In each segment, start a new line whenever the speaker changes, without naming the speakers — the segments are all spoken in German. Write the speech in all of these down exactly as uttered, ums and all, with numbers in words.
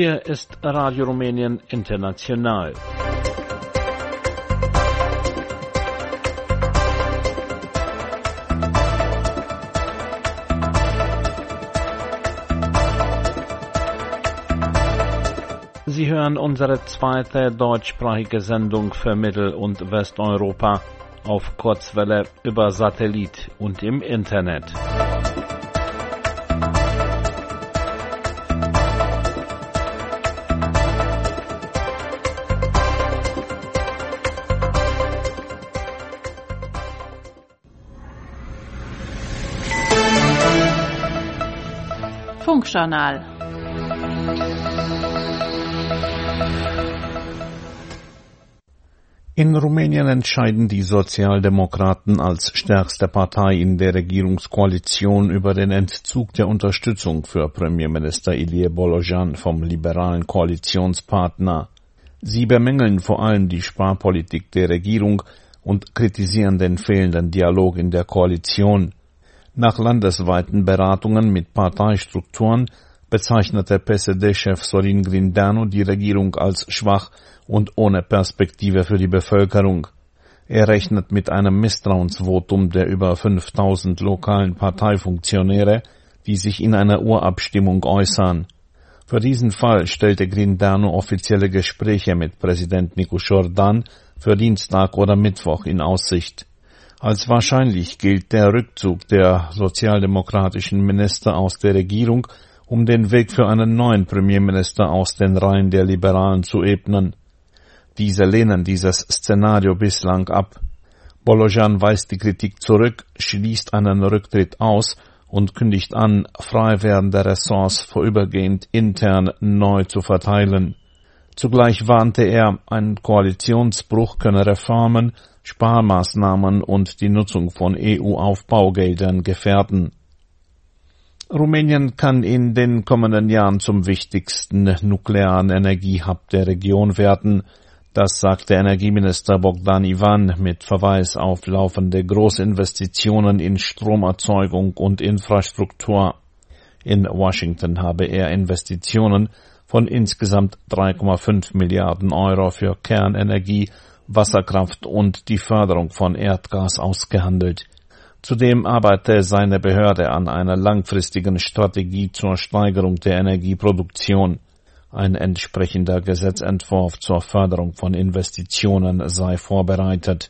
Hier ist Radio Rumänien International. Sie hören unsere zweite deutschsprachige Sendung für Mittel- und Westeuropa auf Kurzwelle über Satellit und im Internet.
Funkjournal.
In Rumänien entscheiden die Sozialdemokraten als stärkste Partei in der Regierungskoalition über den Entzug der Unterstützung für Premierminister Ilie Bolojan vom liberalen Koalitionspartner. Sie bemängeln vor allem die Sparpolitik der Regierung und kritisieren den fehlenden Dialog in der Koalition. Nach landesweiten Beratungen mit Parteistrukturen bezeichnete P S D-Chef Sorin Grindeanu die Regierung als schwach und ohne Perspektive für die Bevölkerung. Er rechnet mit einem Misstrauensvotum der über fünftausend lokalen Parteifunktionäre, die sich in einer Urabstimmung äußern. Für diesen Fall stellte Grindeanu offizielle Gespräche mit Präsident Nicu Jordan für Dienstag oder Mittwoch in Aussicht. Als wahrscheinlich gilt der Rückzug der sozialdemokratischen Minister aus der Regierung, um den Weg für einen neuen Premierminister aus den Reihen der Liberalen zu ebnen. Diese lehnen dieses Szenario bislang ab. Bolojan weist die Kritik zurück, schließt einen Rücktritt aus und kündigt an, frei werdende Ressorts vorübergehend intern neu zu verteilen. Zugleich warnte er, ein Koalitionsbruch könne Reformen, Sparmaßnahmen und die Nutzung von E U-Aufbaugeldern gefährden. Rumänien kann in den kommenden Jahren zum wichtigsten nuklearen Energiehub der Region werden. Das sagte Energieminister Bogdan Ivan mit Verweis auf laufende Großinvestitionen in Stromerzeugung und Infrastruktur. In Washington habe er Investitionen von insgesamt drei Komma fünf Milliarden Euro für Kernenergie, Wasserkraft und die Förderung von Erdgas ausgehandelt. Zudem arbeite seine Behörde an einer langfristigen Strategie zur Steigerung der Energieproduktion. Ein entsprechender Gesetzentwurf zur Förderung von Investitionen sei vorbereitet.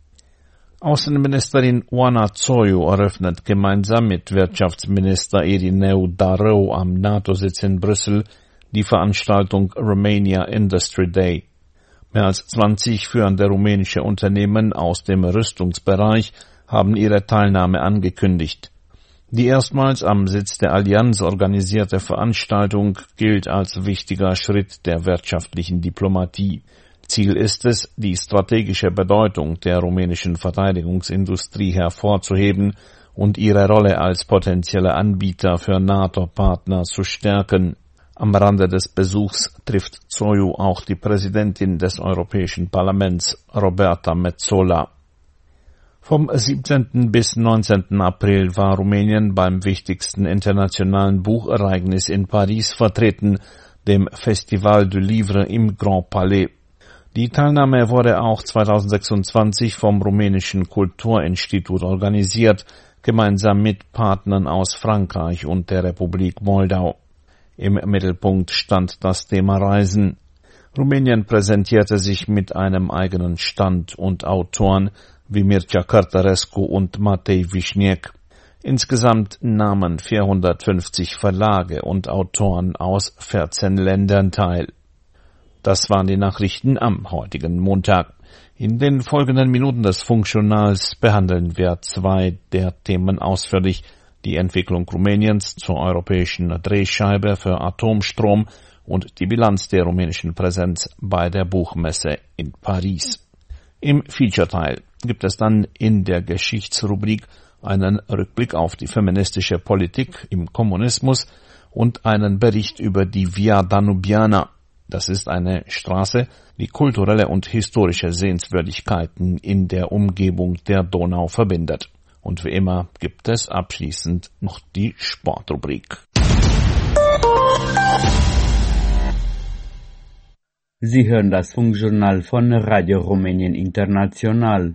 Außenministerin Oana Țoiu eröffnet gemeinsam mit Wirtschaftsminister Irineu Darău am NATO-Sitz in Brüssel die Veranstaltung Romania Industry Day. Mehr als zwanzig führende rumänische Unternehmen aus dem Rüstungsbereich haben ihre Teilnahme angekündigt. Die erstmals am Sitz der Allianz organisierte Veranstaltung gilt als wichtiger Schritt der wirtschaftlichen Diplomatie. Ziel ist es, die strategische Bedeutung der rumänischen Verteidigungsindustrie hervorzuheben und ihre Rolle als potenzielle Anbieter für NATO-Partner zu stärken. Am Rande des Besuchs trifft Țoiu auch die Präsidentin des Europäischen Parlaments, Roberta Metsola. Vom siebzehnten bis neunzehnten April war Rumänien beim wichtigsten internationalen Buchereignis in Paris vertreten, dem Festival du Livre im Grand Palais. Die Teilnahme wurde auch zweitausendsechsundzwanzig vom rumänischen Kulturinstitut organisiert, gemeinsam mit Partnern aus Frankreich und der Republik Moldau. Im Mittelpunkt stand das Thema Reisen. Rumänien präsentierte sich mit einem eigenen Stand und Autoren wie Mircea Cărtărescu und Matei Wiśniek. Insgesamt nahmen vierhundertfünfzig Verlage und Autoren aus vierzehn Ländern teil. Das waren die Nachrichten am heutigen Montag. In den folgenden Minuten des Funkjournals behandeln wir zwei der Themen ausführlich: die Entwicklung Rumäniens zur europäischen Drehscheibe für Atomstrom und die Bilanz der rumänischen Präsenz bei der Buchmesse in Paris. Im Feature-Teil gibt es dann in der Geschichtsrubrik einen Rückblick auf die feministische Politik im Kommunismus und einen Bericht über die Via Danubiana. Das ist eine Straße, die kulturelle und historische Sehenswürdigkeiten in der Umgebung der Donau verbindet. Und wie immer gibt es abschließend noch die Sportrubrik.
Sie hören das Funkjournal von Radio Rumänien International.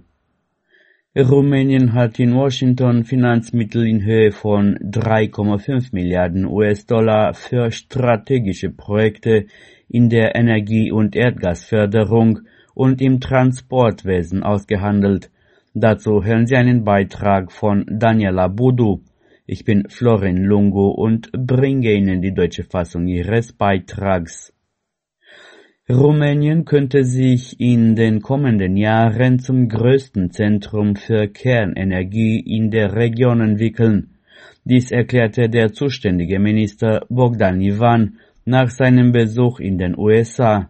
Rumänien hat in Washington Finanzmittel in Höhe von drei Komma fünf Milliarden U S-Dollar für strategische Projekte in der Energie- und Erdgasförderung und im Transportwesen ausgehandelt. Dazu hören Sie einen Beitrag von Daniela Budu. Ich bin Florin Lungu und bringe Ihnen die deutsche Fassung ihres Beitrags. Rumänien könnte sich in den kommenden Jahren zum größten Zentrum für Kernenergie in der Region entwickeln. Dies erklärte der zuständige Minister Bogdan Ivan nach seinem Besuch in den U S A.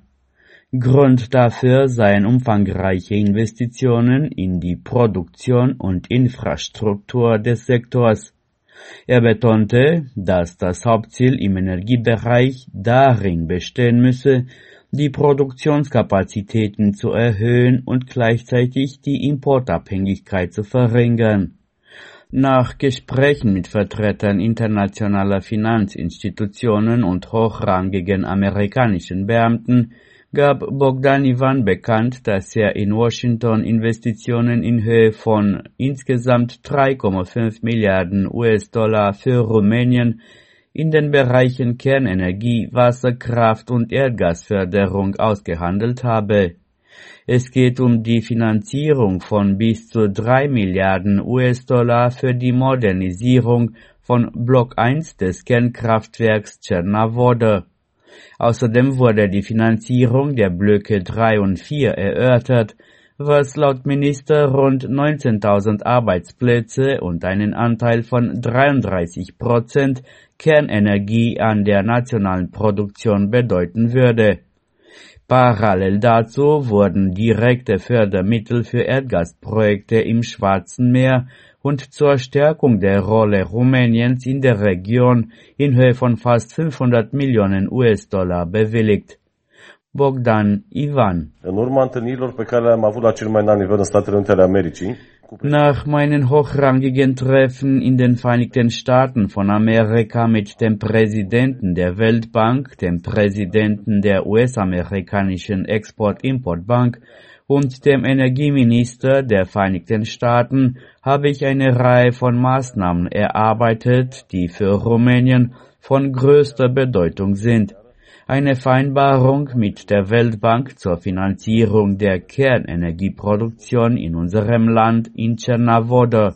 Grund dafür seien umfangreiche Investitionen in die Produktion und Infrastruktur des Sektors. Er betonte, dass das Hauptziel im Energiebereich darin bestehen müsse, die Produktionskapazitäten zu erhöhen und gleichzeitig die Importabhängigkeit zu verringern. Nach Gesprächen mit Vertretern internationaler Finanzinstitutionen und hochrangigen amerikanischen Beamten gab Bogdan Ivan bekannt, dass er in Washington Investitionen in Höhe von insgesamt drei Komma fünf Milliarden U S-Dollar für Rumänien in den Bereichen Kernenergie, Wasserkraft und Erdgasförderung ausgehandelt habe. Es geht um die Finanzierung von bis zu drei Milliarden U S-Dollar für die Modernisierung von Block eins des Kernkraftwerks Cernavodă. Außerdem wurde die Finanzierung der Blöcke drei und vier erörtert, was laut Minister rund neunzehntausend Arbeitsplätze und einen Anteil von dreiunddreißig Prozent Kernenergie an der nationalen Produktion bedeuten würde. Parallel dazu wurden direkte Fördermittel für Erdgasprojekte im Schwarzen Meer und zur Stärkung der Rolle Rumäniens in der Region in Höhe von fast fünfhundert Millionen U S-Dollar bewilligt. Bogdan Ivan.
În urma întâlnirilor pe care le-am avut la cel mai înalt nivel în Statele Unite ale Americii,
Nach meinen hochrangigen Treffen in den Vereinigten Staaten von Amerika mit dem Präsidenten der Weltbank, dem Präsidenten der U S-amerikanischen Export-Import-Bank und dem Energieminister der Vereinigten Staaten habe ich eine Reihe von Maßnahmen erarbeitet, die für Rumänien von größter Bedeutung sind. Eine Vereinbarung mit der Weltbank zur Finanzierung der Kernenergieproduktion in unserem Land in Cernavodă.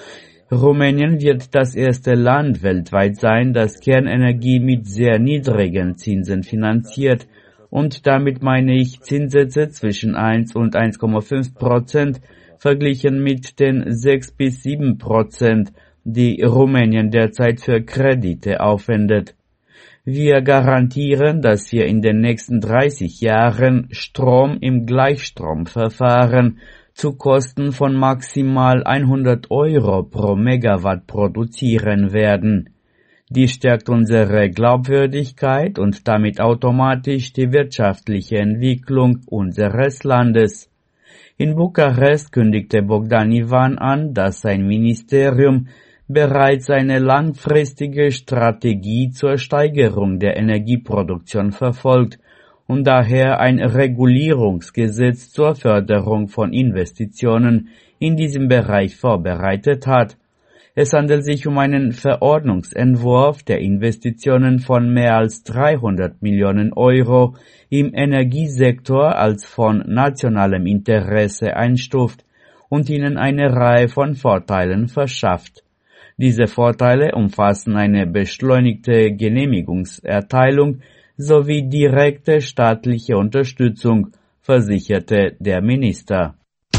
Rumänien wird das erste Land weltweit sein, das Kernenergie mit sehr niedrigen Zinsen finanziert, und damit meine ich Zinssätze zwischen eins und eins Komma fünf Prozent verglichen mit den sechs bis sieben Prozent, die Rumänien derzeit für Kredite aufwendet. Wir garantieren, dass wir in den nächsten dreißig Jahren Strom im Gleichstromverfahren zu Kosten von maximal hundert Euro pro Megawatt produzieren werden. Dies stärkt unsere Glaubwürdigkeit und damit automatisch die wirtschaftliche Entwicklung unseres Landes. In Bukarest kündigte Bogdan Ivan an, dass sein Ministerium bereits eine langfristige Strategie zur Steigerung der Energieproduktion verfolgt und daher ein Regulierungsgesetz zur Förderung von Investitionen in diesem Bereich vorbereitet hat. Es handelt sich um einen Verordnungsentwurf, der Investitionen von mehr als dreihundert Millionen Euro im Energiesektor als von nationalem Interesse einstuft und ihnen eine Reihe von Vorteilen verschafft. Diese Vorteile umfassen eine beschleunigte Genehmigungserteilung sowie direkte staatliche Unterstützung, versicherte der Minister.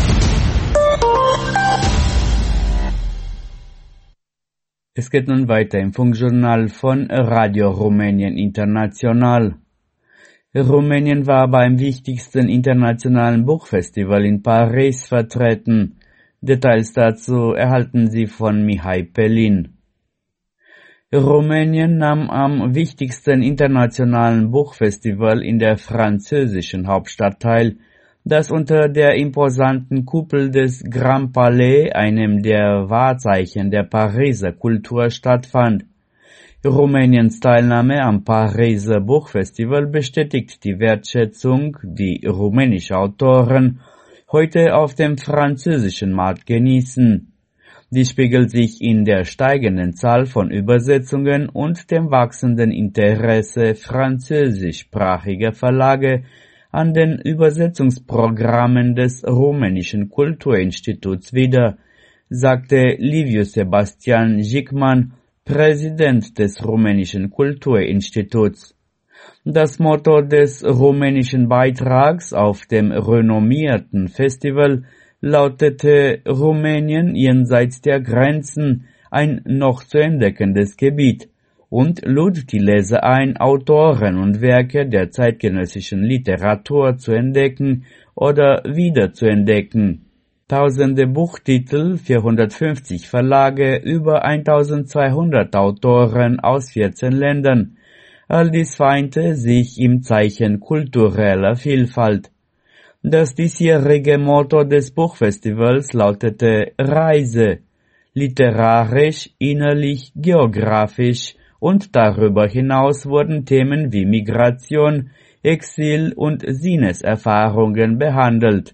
Es geht nun weiter im Funkjournal von Radio Rumänien International. Rumänien war beim wichtigsten internationalen Buchfestival in Paris vertreten. Details dazu erhalten Sie von Mihai Pelin. Rumänien nahm am wichtigsten internationalen Buchfestival in der französischen Hauptstadt teil, das unter der imposanten Kuppel des Grand Palais, einem der Wahrzeichen der Pariser Kultur, stattfand. Rumäniens Teilnahme am Pariser Buchfestival bestätigt die Wertschätzung, die rumänische Autoren heute auf dem französischen Markt genießen. Die spiegelt sich in der steigenden Zahl von Übersetzungen und dem wachsenden Interesse französischsprachiger Verlage an den Übersetzungsprogrammen des Rumänischen Kulturinstituts wider, sagte Liviu Sebastian Jicman, Präsident des Rumänischen Kulturinstituts. Das Motto des rumänischen Beitrags auf dem renommierten Festival lautete Rumänien jenseits der Grenzen, ein noch zu entdeckendes Gebiet, und lud die Leser ein, Autoren und Werke der zeitgenössischen Literatur zu entdecken oder wiederzuentdecken. Tausende Buchtitel, vierhundertfünfzig Verlage, über eintausendzweihundert Autoren aus vierzehn Ländern. All dies vereinte sich im Zeichen kultureller Vielfalt. Das diesjährige Motto des Buchfestivals lautete Reise, literarisch, innerlich, geografisch, und darüber hinaus wurden Themen wie Migration, Exil und Sinneserfahrungen behandelt.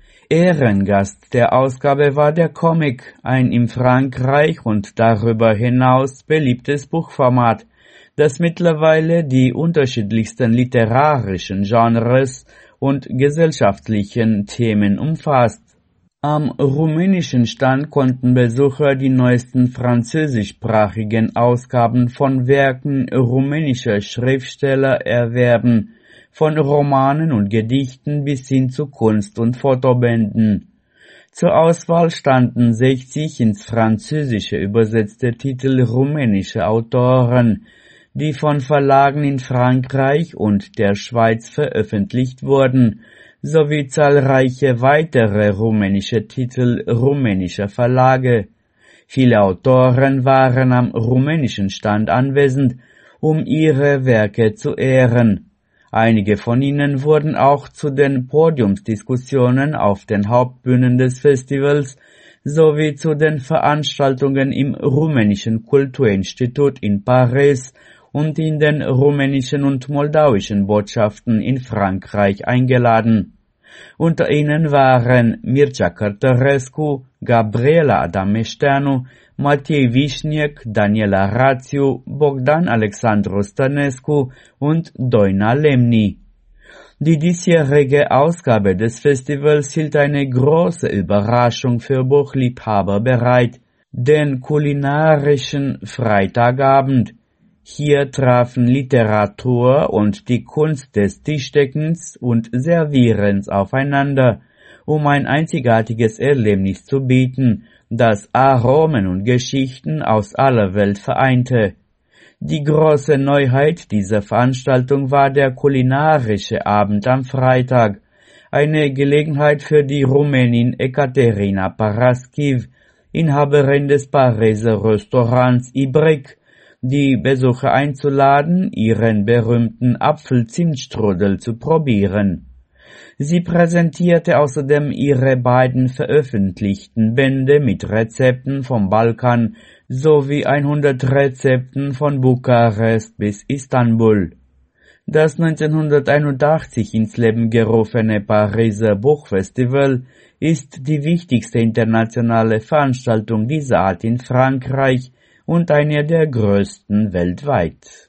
Ehrengast der Ausgabe war der Comic, ein in Frankreich und darüber hinaus beliebtes Buchformat, das mittlerweile die unterschiedlichsten literarischen Genres und gesellschaftlichen Themen umfasst. Am rumänischen Stand konnten Besucher die neuesten französischsprachigen Ausgaben von Werken rumänischer Schriftsteller erwerben, von Romanen und Gedichten bis hin zu Kunst- und Fotobänden. Zur Auswahl standen sechzig ins Französische übersetzte Titel rumänischer Autoren, die von Verlagen in Frankreich und der Schweiz veröffentlicht wurden, sowie zahlreiche weitere rumänische Titel rumänischer Verlage. Viele Autoren waren am rumänischen Stand anwesend, um ihre Werke zu ehren. Einige von ihnen wurden auch zu den Podiumsdiskussionen auf den Hauptbühnen des Festivals sowie zu den Veranstaltungen im Rumänischen Kulturinstitut in Paris und in den rumänischen und moldauischen Botschaften in Frankreich eingeladen. Unter ihnen waren Mircea Cărtărescu, Gabriela Adameșteanu, Matei Vișniec, Daniela Rațiu, Bogdan Alexandru Stănescu und Doina Lemni. Die diesjährige Ausgabe des Festivals hielt eine große Überraschung für Buchliebhaber bereit, den kulinarischen Freitagabend. Hier trafen Literatur und die Kunst des Tischdeckens und Servierens aufeinander, um ein einzigartiges Erlebnis zu bieten, das Aromen und Geschichten aus aller Welt vereinte. Die große Neuheit dieser Veranstaltung war der kulinarische Abend am Freitag, eine Gelegenheit für die Rumänin Ekaterina Paraschiv, Inhaberin des Pariser Restaurants Ibric, die Besucher einzuladen, ihren berühmten Apfel-Zimt-Strudel zu probieren. Sie präsentierte außerdem ihre beiden veröffentlichten Bände mit Rezepten vom Balkan sowie hundert Rezepten von Bukarest bis Istanbul. Das neunzehnhunderteinundachtzig ins Leben gerufene Pariser Buchfestival ist die wichtigste internationale Veranstaltung dieser Art in Frankreich und eine der größten weltweit.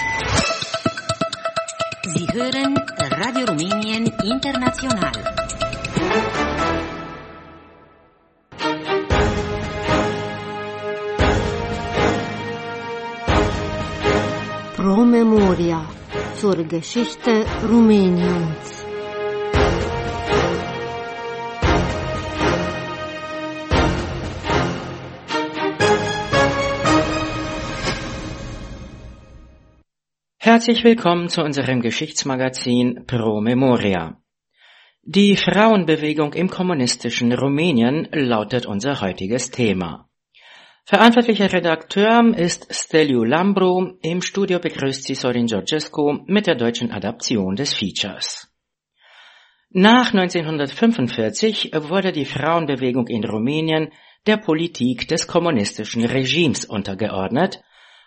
Sie hören Radio Rumänien International.
Pro Memoria zur Geschichte Rumäniens.
Herzlich willkommen zu unserem Geschichtsmagazin Pro Memoria. Die Frauenbewegung im kommunistischen Rumänien lautet unser heutiges Thema. Verantwortlicher Redakteur ist Steliu Lambru, im Studio begrüßt sie Sorin Georgescu mit der deutschen Adaption des Features. Nach neunzehnhundertfünfundvierzig wurde die Frauenbewegung in Rumänien der Politik des kommunistischen Regimes untergeordnet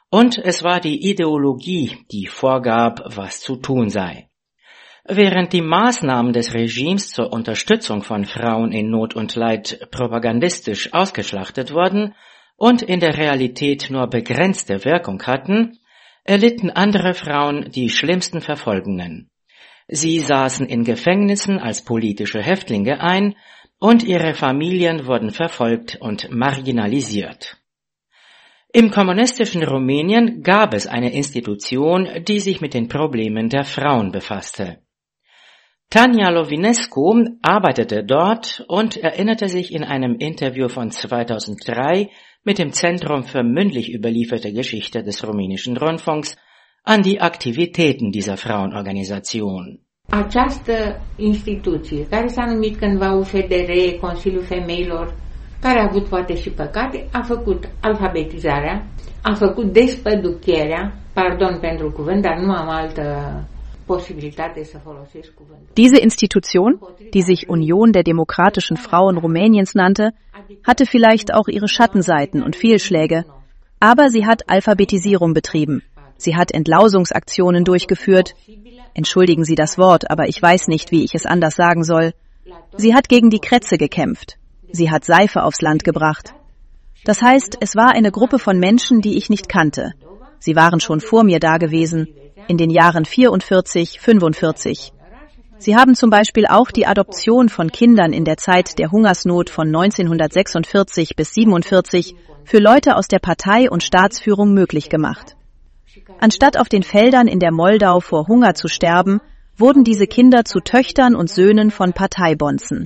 Und es war die Ideologie, die vorgab, was zu tun sei. Während die Maßnahmen des Regimes zur Unterstützung von Frauen in Not und Leid propagandistisch ausgeschlachtet wurden und in der Realität nur begrenzte Wirkung hatten, erlitten andere Frauen die schlimmsten Verfolgungen. Sie saßen in Gefängnissen als politische Häftlinge ein und ihre Familien wurden verfolgt und marginalisiert. Im kommunistischen Rumänien gab es eine Institution, die sich mit den Problemen der Frauen befasste. Tanja Lovinescu arbeitete dort und erinnerte sich in einem Interview von zweitausenddrei mit dem Zentrum für mündlich überlieferte Geschichte des rumänischen Rundfunks an die Aktivitäten dieser Frauenorganisation.
Această instituție, care s-a numit cândva U F D R, Consiliul Femeilor, care a avut poate și păcate, a făcut alfabetizarea, a făcut despăducherea, pardon pentru cuvânt, dar nu am altă posibilitate să folosesc cuvântul.
Diese Institution, die sich Union der demokratischen Frauen Rumäniens nannte, hatte vielleicht auch ihre Schattenseiten und Fehlschläge, aber sie hat Alphabetisierung betrieben. Sie hat Entlausungsaktionen durchgeführt. Entschuldigen Sie das Wort, aber ich weiß nicht, wie ich es anders sagen soll. Sie hat gegen die Krätze gekämpft. Sie hat Seife aufs Land gebracht. Das heißt, es war eine Gruppe von Menschen, die ich nicht kannte. Sie waren schon vor mir da gewesen, in den Jahren vierundvierzig, fünfundvierzig. Sie haben zum Beispiel auch die Adoption von Kindern in der Zeit der Hungersnot von neunzehnhundertsechsundvierzig bis siebenundvierzig für Leute aus der Partei und Staatsführung möglich gemacht. Anstatt auf den Feldern in der Moldau vor Hunger zu sterben, wurden diese Kinder zu Töchtern und Söhnen von Parteibonzen.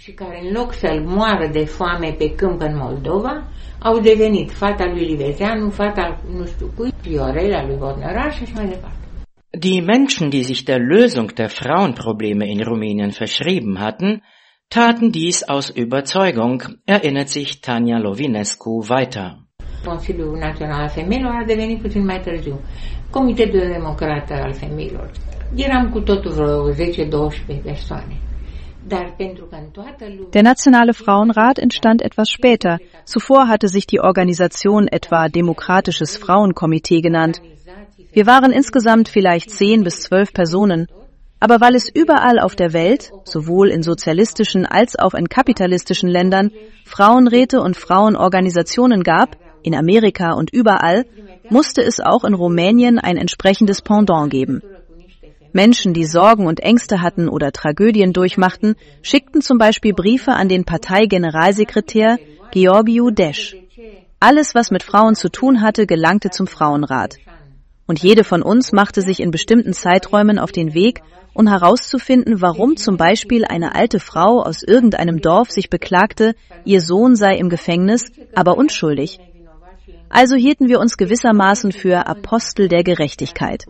Die Menschen, die sich der Lösung der Frauenprobleme in Rumänien verschrieben hatten, taten dies aus Überzeugung, erinnert sich Tanja Lovinescu weiter.
Consiliul Național al Femeilor a devenit puțin mai târziu. Comitetul Democrat al Femeilor. Eram cu totul vreo zece douăsprezece persoane.
Der Nationale Frauenrat entstand etwas später. Zuvor hatte sich die Organisation etwa Demokratisches Frauenkomitee genannt. Wir waren insgesamt vielleicht zehn bis zwölf Personen. Aber weil es überall auf der Welt, sowohl in sozialistischen als auch in kapitalistischen Ländern, Frauenräte und Frauenorganisationen gab, in Amerika und überall, musste es auch in Rumänien ein entsprechendes Pendant geben. Menschen, die Sorgen und Ängste hatten oder Tragödien durchmachten, schickten zum Beispiel Briefe an den Parteigeneralsekretär Georgiu Desch. Alles, was mit Frauen zu tun hatte, gelangte zum Frauenrat. Und jede von uns machte sich in bestimmten Zeiträumen auf den Weg, um herauszufinden, warum zum Beispiel eine alte Frau aus irgendeinem Dorf sich beklagte, ihr Sohn sei im Gefängnis, aber unschuldig. Also hielten wir uns gewissermaßen für Apostel der Gerechtigkeit.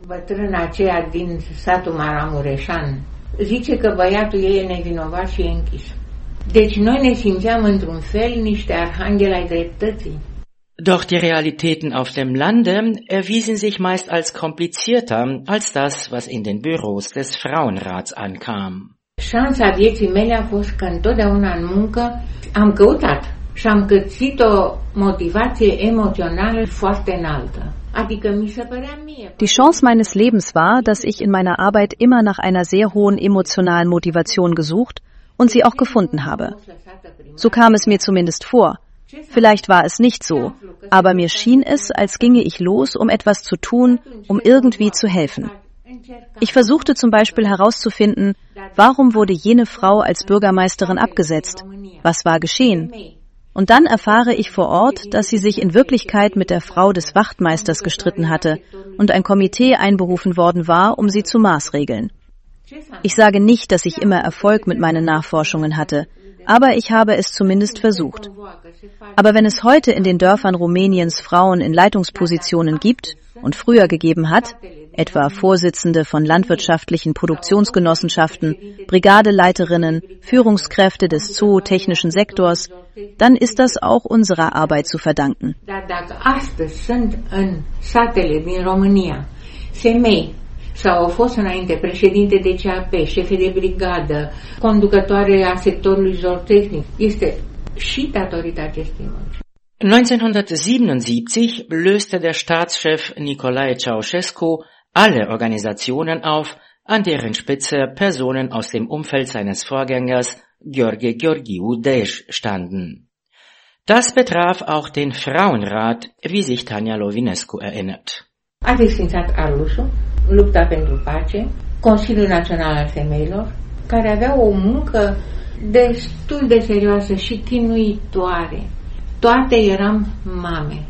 Doch die Realitäten auf dem Lande erwiesen sich meist als komplizierter als das, was in den Büros des Frauenrats ankam.
Șansa vieții mele a fost că întotdeauna în muncă am căutat și am găsit o motivație emoțională foarte înaltă. Adică mi se părea mie.
Die Chance meines Lebens war, dass ich in meiner Arbeit immer nach einer sehr hohen emotionalen Motivation gesucht und sie auch gefunden habe. So kam es mir zumindest vor. Vielleicht war es nicht so, aber mir schien es, als ginge ich los, um etwas zu tun, um irgendwie zu helfen. Ich versuchte zum Beispiel herauszufinden, warum wurde jene Frau als Bürgermeisterin abgesetzt? Was war geschehen? Und dann erfahre ich vor Ort, dass sie sich in Wirklichkeit mit der Frau des Wachtmeisters gestritten hatte und ein Komitee einberufen worden war, um sie zu maßregeln. Ich sage nicht, dass ich immer Erfolg mit meinen Nachforschungen hatte, aber ich habe es zumindest versucht. Aber wenn es heute in den Dörfern Rumäniens Frauen in Leitungspositionen gibt und früher gegeben hat, etwa Vorsitzende von landwirtschaftlichen Produktionsgenossenschaften, Brigadeleiterinnen, Führungskräfte des zootechnischen Sektors, dann ist das auch unserer Arbeit zu verdanken.
Sau au fost înainte președinte de C A P, șefe de brigadă, conducătoare a sectorului zootehnic. Este și datorită acestui munci.
neunzehnhundertsiebenundsiebzig löste der Staatschef Nicolae Ceausescu alle Organisationen auf, an deren Spitze Personen aus dem Umfeld seines Vorgängers Gheorghe Gheorghiu Dej standen. Das betraf auch den Frauenrat, wie sich Tanja Lovinescu erinnert.
A desfințat Arlușul, lupta pentru pace, Consiliul Național al Femeilor, care avea o muncă destul de serioasă și chinuitoare. Toate eram mame.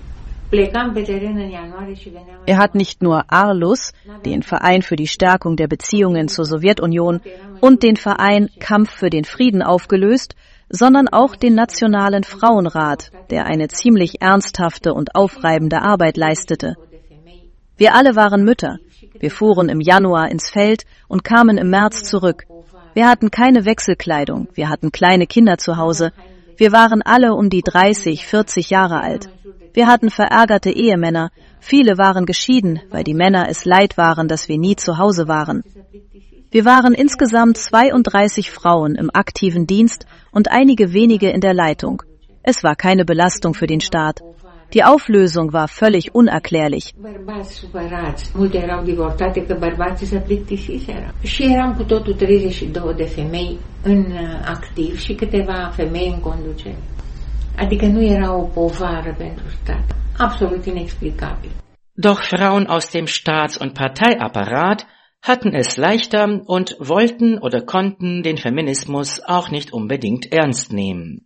Er hat nicht nur Arlus, den Verein für die Stärkung der Beziehungen zur Sowjetunion, und den Verein Kampf für den Frieden aufgelöst, sondern auch den Nationalen Frauenrat, der eine ziemlich ernsthafte und aufreibende Arbeit leistete. Wir alle waren Mütter. Wir fuhren im Januar ins Feld und kamen im März zurück. Wir hatten keine Wechselkleidung, wir hatten kleine Kinder zu Hause. Wir waren alle um die dreißig, vierzig Jahre alt. Wir hatten verärgerte Ehemänner. Viele waren geschieden, weil die Männer es leid waren, dass wir nie zu Hause waren. Wir waren insgesamt zweiunddreißig Frauen im aktiven Dienst und einige wenige in der Leitung. Es war keine Belastung für den Staat. Die Auflösung war völlig unerklärlich.
Multe erau divorțate că bărbații se plictisiseră. Și eram cu totul treizeci și două de femei în activ și câteva femei în conducere. Adică nu era o povară pentru stat. Absolut inexplicabil.
Doch Frauen aus dem Staats- und Parteiapparat hatten es leichter und wollten oder konnten den Feminismus auch nicht unbedingt ernst nehmen.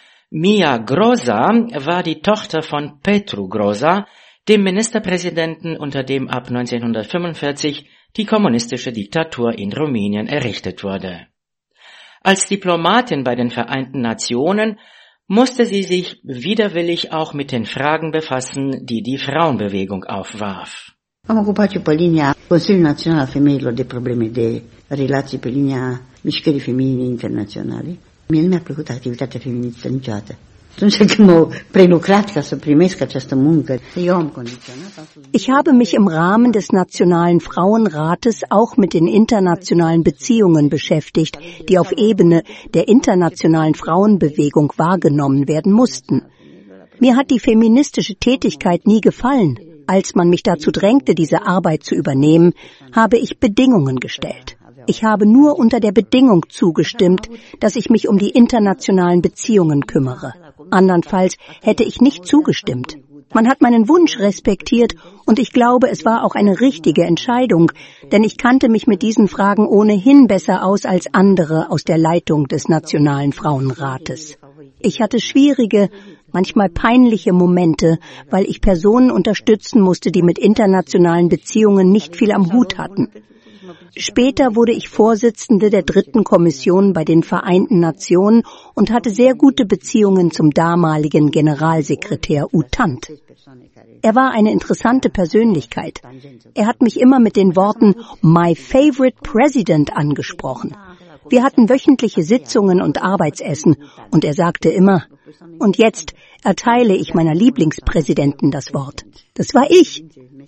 Mia Groza war die Tochter von Petru Groza, dem Ministerpräsidenten, unter dem ab neunzehnhundertfünfundvierzig die kommunistische Diktatur in Rumänien errichtet wurde. Als Diplomatin bei den Vereinten Nationen musste sie sich widerwillig auch mit den Fragen befassen, die die Frauenbewegung aufwarf.
Am ocupat și pe linia Consiliului Național al Femeilor de probleme de relații pe linia Mișcării Feminine Internaționale. Mie nu mi-a plăcut activitatea feministă niciodată. Atunci când m-au prelucrat ca să primesc această muncă, eu am condiționat.
Ich habe mich im Rahmen des Nationalen Frauenrates auch mit den internationalen Beziehungen beschäftigt, die auf Ebene der internationalen Frauenbewegung wahrgenommen werden mussten. Mir hat die feministische Tätigkeit nie gefallen. Als man mich dazu drängte, diese Arbeit zu übernehmen, habe ich Bedingungen gestellt. Ich habe nur unter der Bedingung zugestimmt, dass ich mich um die internationalen Beziehungen kümmere. Andernfalls hätte ich nicht zugestimmt. Man hat meinen Wunsch respektiert und ich glaube, es war auch eine richtige Entscheidung, denn ich kannte mich mit diesen Fragen ohnehin besser aus als andere aus der Leitung des Nationalen Frauenrates. Ich hatte schwierige, manchmal peinliche Momente, weil ich Personen unterstützen musste, die mit internationalen Beziehungen nicht viel am Hut hatten. Später wurde ich Vorsitzende der dritten Kommission bei den Vereinten Nationen und hatte sehr gute Beziehungen zum damaligen Generalsekretär U Thant. Er war eine interessante Persönlichkeit. Er hat mich immer mit den Worten "My favorite president" angesprochen. Wir hatten wöchentliche Sitzungen und Arbeitsessen und er sagte immer, und jetzt erteile ich meiner Lieblingspräsidentin das Wort. Das war ich.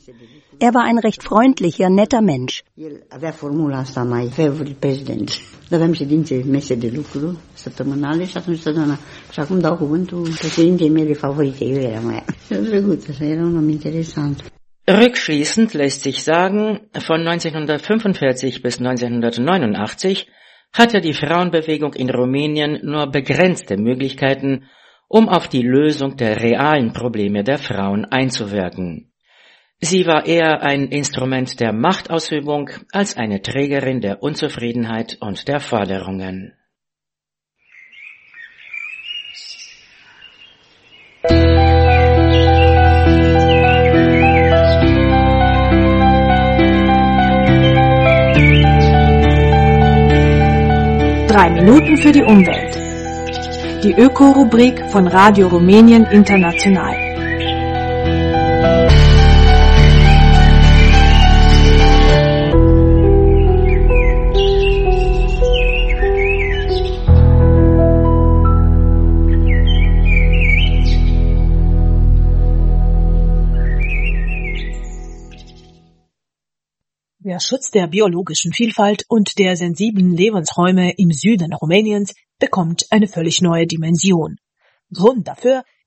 Er war ein recht freundlicher, netter Mensch.
Avea formula asta, my favorite president. Aveam ședințe, mese de lucru săptămânale și atunci se doamna, și acum dau cuvântul președintei mele favorite, eu eram aia. Era drăguț, așa, era un om interesant.
Rückschließend lässt sich sagen, von neunzehnhundertfünfundvierzig bis neunzehnhundertneunundachtzig hatte die Frauenbewegung in Rumänien nur begrenzte Möglichkeiten, um auf die Lösung der realen Probleme der Frauen einzuwirken. Sie war eher ein Instrument der Machtausübung als eine Trägerin der Unzufriedenheit und der Forderungen.
Drei Minuten für die Umwelt. Die Öko-Rubrik von Radio Rumänien International.
Der Schutz der biologischen Vielfalt und der sensiblen Lebensräume im Süden Rumäniens bekommt eine völlig neue Dimension. Grund dafür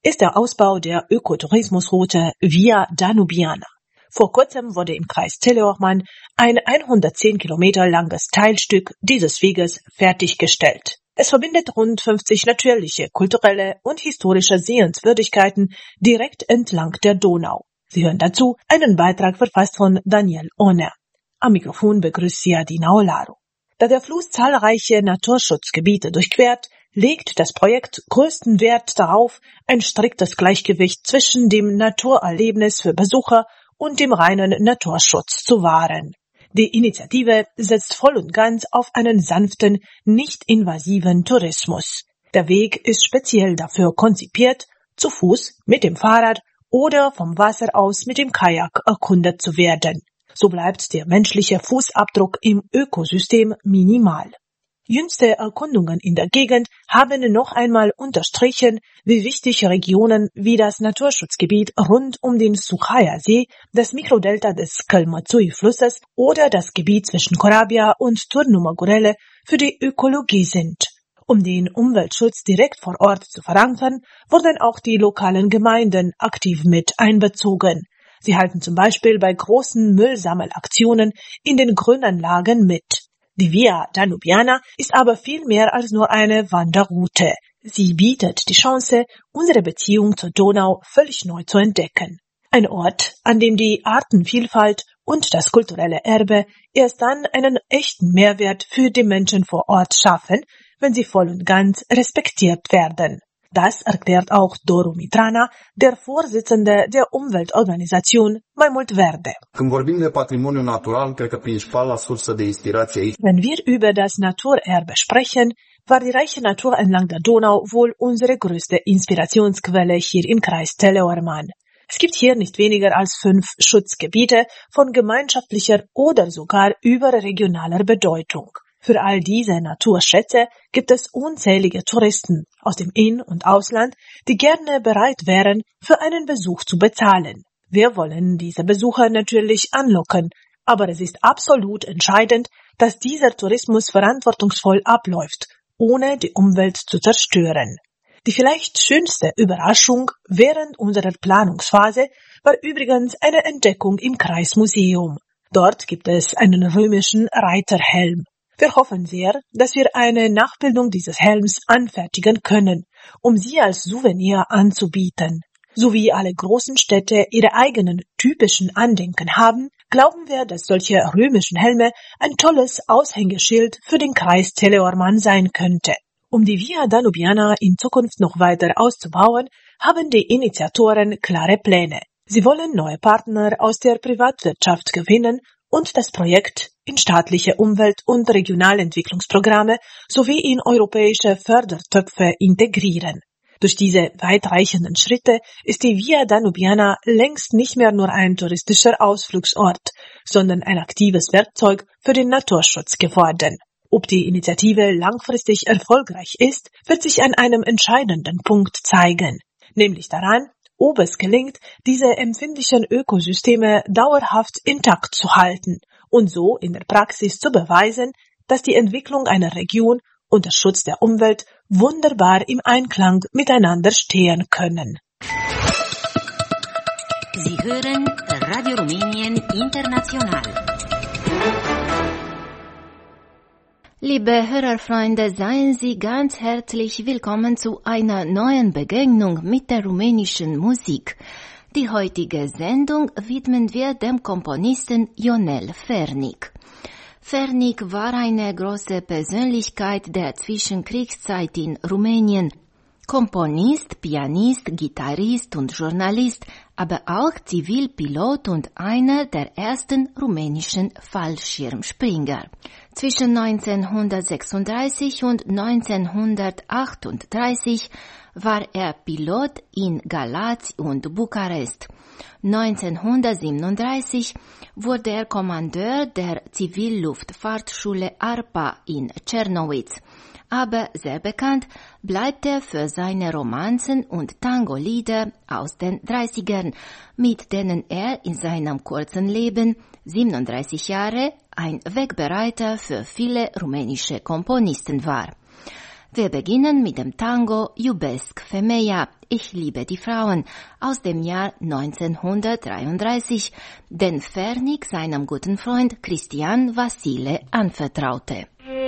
ist der Ausbau der Ökotourismusroute Via Danubiana. Vor kurzem wurde im Kreis Teleorman ein hundertzehn Kilometer langes Teilstück dieses Weges fertiggestellt. Es verbindet rund fünfzig natürliche, kulturelle und historische Sehenswürdigkeiten direkt entlang der Donau. Sie hören dazu einen Beitrag verfasst von Daniel Ohner. Am Mikrofon begrüßt sie Adina Olaro. Da der Fluss zahlreiche Naturschutzgebiete durchquert, legt das Projekt größten Wert darauf, ein striktes Gleichgewicht zwischen dem Naturerlebnis für Besucher und dem reinen Naturschutz zu wahren. Die Initiative setzt voll und ganz auf einen sanften, nicht invasiven Tourismus. Der Weg ist speziell dafür konzipiert, zu Fuß, mit dem Fahrrad oder vom Wasser aus mit dem Kajak erkundet zu werden. So bleibt der menschliche Fußabdruck im Ökosystem minimal. Jüngste Erkundungen in der Gegend haben noch einmal unterstrichen, wie wichtig Regionen wie das Naturschutzgebiet rund um den Suchaya-See, das Mikrodelta des Kalmatsui-Flusses oder das Gebiet zwischen Corabia und Turnumagurele für die Ökologie sind. Um den Umweltschutz direkt vor Ort zu verankern, wurden auch die lokalen Gemeinden aktiv mit einbezogen. Sie halten zum Beispiel bei großen Müllsammelaktionen in den Grünanlagen mit. Die Via Danubiana ist aber viel mehr als nur eine Wanderroute. Sie bietet die Chance, unsere Beziehung zur Donau völlig neu zu entdecken. Ein Ort, an dem die Artenvielfalt und das kulturelle Erbe erst dann einen echten Mehrwert für die Menschen vor Ort schaffen, wenn sie voll und ganz respektiert werden. Das erklärt auch Doru Mitrana, der Vorsitzende der Umweltorganisation Mai Mult Verde. Wenn wir über das Naturerbe sprechen, war die reiche Natur entlang der Donau wohl unsere größte Inspirationsquelle hier im Kreis Teleorman. Es gibt hier nicht weniger als fünf Schutzgebiete von gemeinschaftlicher oder sogar überregionaler Bedeutung. Für all diese Naturschätze gibt es unzählige Touristen aus dem In- und Ausland, die gerne bereit wären, für einen Besuch zu bezahlen. Wir wollen diese Besucher natürlich anlocken, aber es ist absolut entscheidend, dass dieser Tourismus verantwortungsvoll abläuft, ohne die Umwelt zu zerstören. Die vielleicht schönste Überraschung während unserer Planungsphase war übrigens eine Entdeckung im Kreismuseum. Dort gibt es einen römischen Reiterhelm. Wir hoffen sehr, dass wir eine Nachbildung dieses Helms anfertigen können, um sie als Souvenir anzubieten. So wie alle großen Städte ihre eigenen typischen Andenken haben, glauben wir, dass solche römischen Helme ein tolles Aushängeschild für den Kreis Teleorman sein könnte. Um die Via Danubiana in Zukunft noch weiter auszubauen, haben die Initiatoren klare Pläne. Sie wollen neue Partner aus der Privatwirtschaft gewinnen und das Projekt in staatliche Umwelt- und Regionalentwicklungsprogramme sowie in europäische Fördertöpfe integrieren. Durch diese weitreichenden Schritte ist die Via Danubiana längst nicht mehr nur ein touristischer Ausflugsort, sondern ein aktives Werkzeug für den Naturschutz geworden. Ob die Initiative langfristig erfolgreich ist, wird sich an einem entscheidenden Punkt zeigen, nämlich daran, ob es gelingt, diese empfindlichen Ökosysteme dauerhaft intakt zu halten und so in der Praxis zu beweisen, dass die Entwicklung einer Region und der Schutz der Umwelt wunderbar im Einklang miteinander stehen können.
Sie hören Radio Rumänien International.
Liebe Hörerfreunde, seien Sie ganz herzlich willkommen zu einer neuen Begegnung mit der rumänischen Musik. Die heutige Sendung widmen wir dem Komponisten Ionel Fernic. Fernic war eine große Persönlichkeit der Zwischenkriegszeit in Rumänien. Komponist, Pianist, Gitarrist und Journalist, aber auch Zivilpilot und einer der ersten rumänischen Fallschirmspringer. Zwischen neunzehnhundertsechsunddreißig und neunzehnhundertachtunddreißig war er Pilot in Galați und Bukarest. neunzehnhundertsiebenunddreißig wurde er Kommandeur der Zivilluftfahrtschule ARPA in Czernowitz. Aber sehr bekannt bleibt er für seine Romanzen und Tango-Lieder aus den dreißigern, mit denen er in seinem kurzen Leben, siebenunddreißig Jahre, ein Wegbereiter für viele rumänische Komponisten war. Wir beginnen mit dem Tango Iubesc femeia, Ich liebe die Frauen, aus dem Jahr neunzehnhundertdreiunddreißig, den Fernig seinem guten Freund Cristian Vasile anvertraute.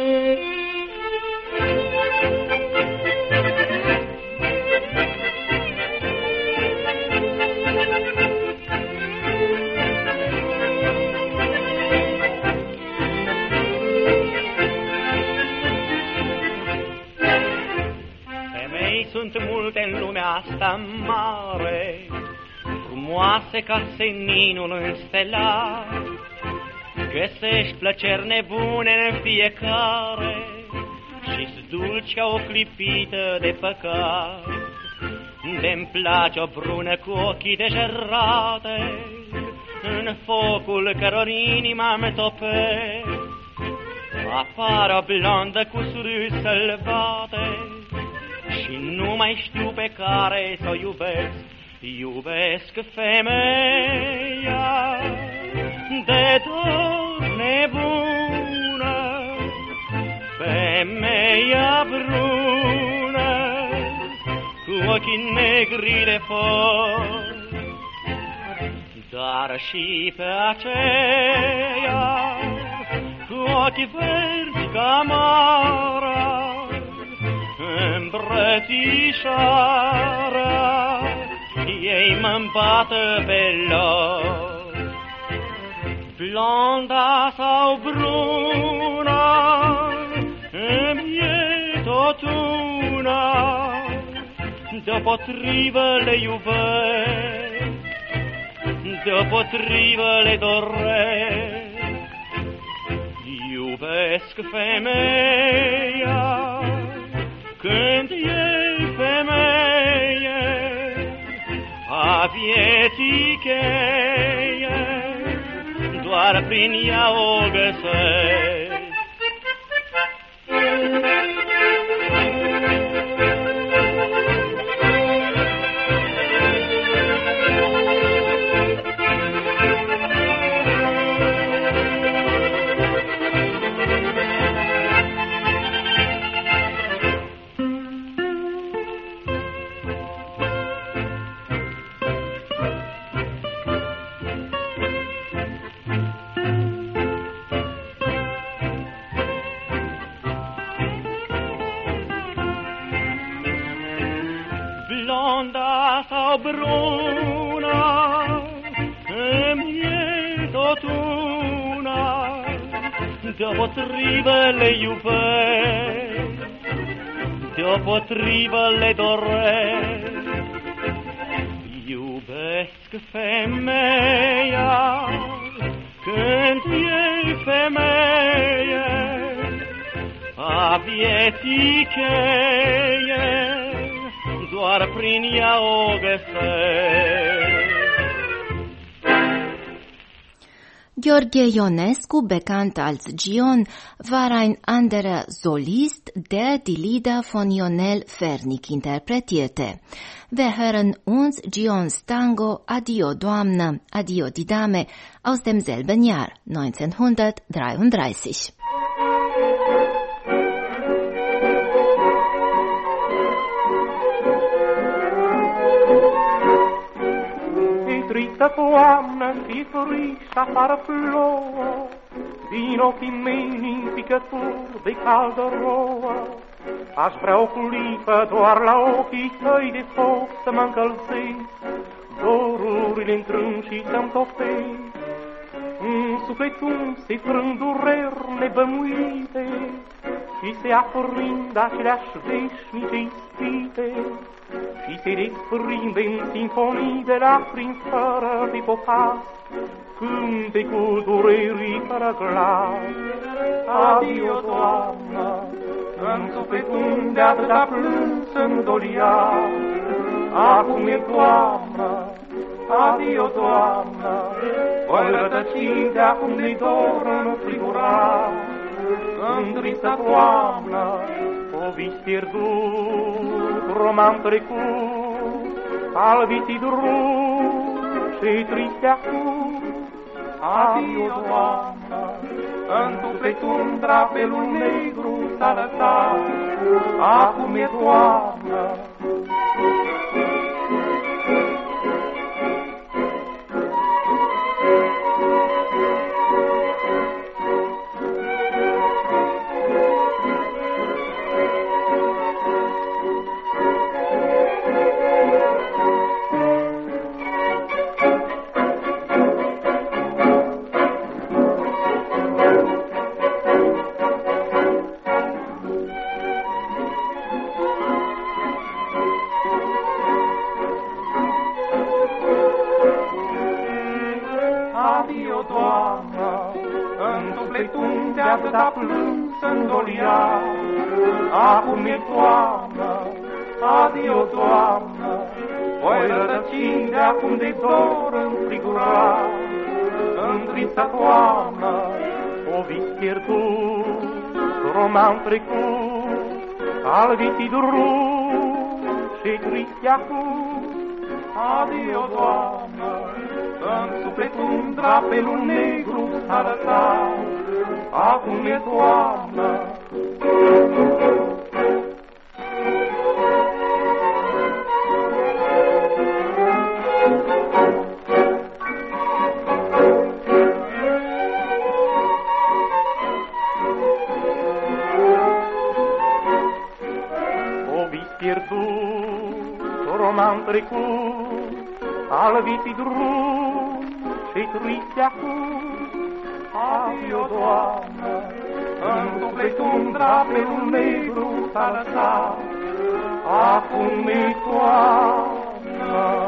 Sunt multe în lumea asta mare, frumoase ca seninul înstelat. Găsești plăceri nebune în fiecare și-s dulci ca o clipită de păcat. De-mi place o brună cu ochii degerate, în focul căror inima-mi topesc. Apare o blondă cu surâs sălbate și nu mai știu pe care să o iubesc. Iubesc femeia de dor nebună, femeia brună cu ochii negri de foc, dar și pe aceea cu ochii verzi ca mara îmbrățișarea, ei mă-mi bată pe loc. Blonda sau bruna, îmi e tot una, deopotrivă le iubesc, deopotrivă le doresc. Iubesc femeia când e femeie, a vieții cheie, doar prin ea o găsesc. Blonda sau bruna, îmi e tot una, deopotrivă le iubesc, deopotrivă le doresc. Iubesc femeia când e femeie, a vieții cheie, doar prin ea o găsesc.
Gheorghe Ionescu, bekannt als Gion, war ein anderer Solist, der die Lieder von Ionel Fernic interpretierte. Wir hören uns Gions Tango Adio Doamnă, Adio die Dame aus demselben Jahr, neunzehnhundertdreiunddreißig.
Tristă toamnă, și frig și afară plouă, din ochii mei nimpicături de caldă rouă. Aș vrea o clipă doar la ochii tăi de foc să mă încălzesc, dorurile întrâng și să-mi topesc. În sufletul se frâng dureri nebănuite și se aprind aceleași veșnice ispite și se desprinde în sinfonii de lacrimi fără de popas, cântecul durerii fără glas. Adio, Doamnă, în sufletul de atâta plâns îndolia, acum e toamnă. Adio, Doamnă, voi rătăci de acum de dor în frigurat, în tristă toamnă, o vis pierdut, roman trecut, al viții drum și triste acum. Adio, Doamnă, în sufletul drapelul negru s-a lăsat, acum e toamnă. Atâta plâns îndolia, acum e toamnă, adio toamnă, voi rădăcini de acum de dor înfrigura, în trista toamnă, o vis pierdut, roman trecut, al vitii drum și tristi acum, adio toamnă, în sufletul drapelul negru s-a lăsat, acum e toamnă. O vis pierdut, roman trecut, al vitii drum și triste acum, adio, Doamnă, în sufletul drapelul negru s-a lăsat, acum e toamnă.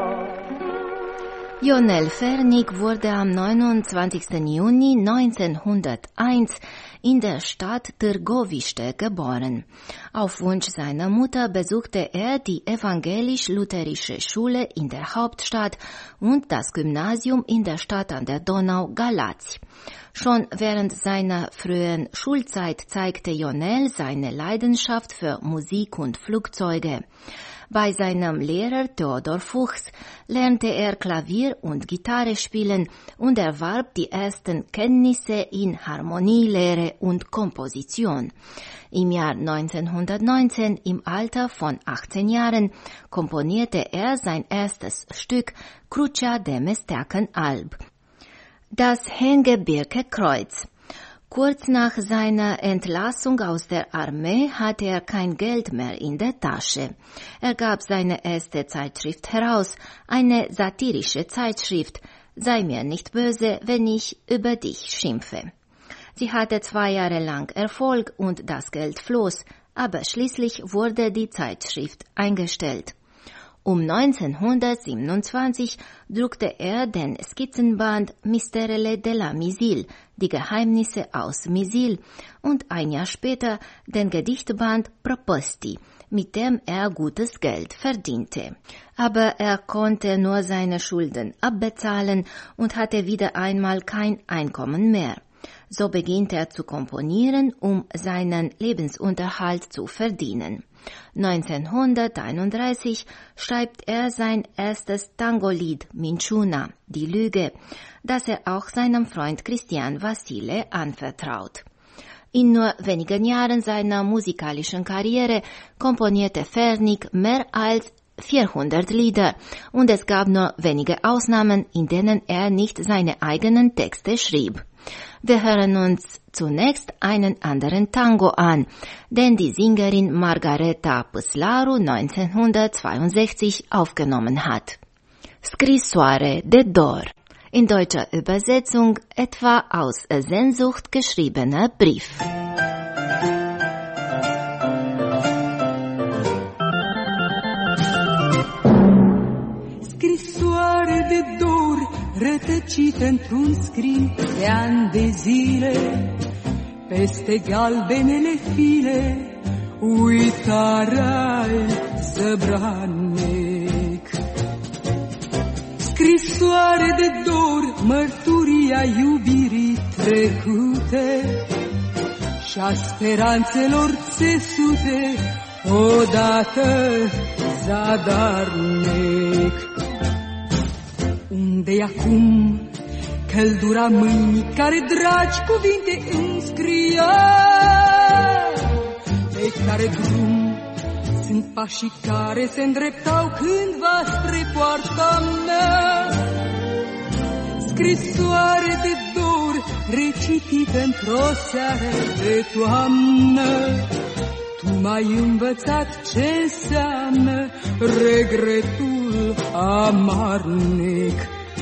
Ionel Fernig wurde am neunundzwanzigsten Juni neunzehnhunderteins in der Stadt Târgoviște geboren. Auf Wunsch seiner Mutter besuchte er die evangelisch-lutherische Schule in der Hauptstadt und das Gymnasium in der Stadt an der Donau Galați. Schon während seiner frühen Schulzeit zeigte Ionel seine Leidenschaft für Musik und Flugzeuge. Bei seinem Lehrer Theodor Fuchs lernte er Klavier und Gitarre spielen und erwarb die ersten Kenntnisse in Harmonielehre und Komposition. Im Jahr neunzehnhundertneunzehn, im Alter von achtzehn Jahren, komponierte er sein erstes Stück Crucea de Mesteacan-Alb. Das Hengebirke-Kreuz. Kurz nach seiner Entlassung aus der Armee hatte er kein Geld mehr in der Tasche. Er gab seine erste Zeitschrift heraus, eine satirische Zeitschrift, Sei mir nicht böse, wenn ich über dich schimpfe. Sie hatte zwei Jahre lang Erfolg und das Geld floss, aber schließlich wurde die Zeitschrift eingestellt. Um neunzehnhundertsiebenundzwanzig druckte er den Skizzenband Misterele de la Misil, die Geheimnisse aus Misil, und ein Jahr später den Gedichtband Proposti, mit dem er gutes Geld verdiente. Aber er konnte nur seine Schulden abbezahlen und hatte wieder einmal kein Einkommen mehr. So beginnt er zu komponieren, um seinen Lebensunterhalt zu verdienen. neunzehnhunderteinunddreißig schreibt er sein erstes Tangolied Minciuna, die Lüge, das er auch seinem Freund Cristian Vasile anvertraut. In nur wenigen Jahren seiner musikalischen Karriere komponierte Fernig mehr als vierhundert Lieder und es gab nur wenige Ausnahmen, in denen er nicht seine eigenen Texte schrieb. Wir hören uns zunächst einen anderen Tango an, den die Sängerin Margareta Păslaru neunzehnhundertzweiundsechzig aufgenommen hat. Scrisoare de Dor, in deutscher Übersetzung etwa aus Sehnsucht geschriebener Brief.
Scrisoare de dor, rătăcită într-un scrin de ani de zile, peste galbenele file, uitarea-i zăbranec. Scrisoare de dor, mărturia iubirii trecute și-a speranțelor țesute, odată zadarnic. Unde-i acum căldura mâinii care dragi cuvinte îmi scria? care drum sunt pașii care se îndreptau cândva spre poarta mea. Scrisoare de dor recitită într-o seară de toamnă. Tu m-ai învățat ce înseamnă regretul amarnic.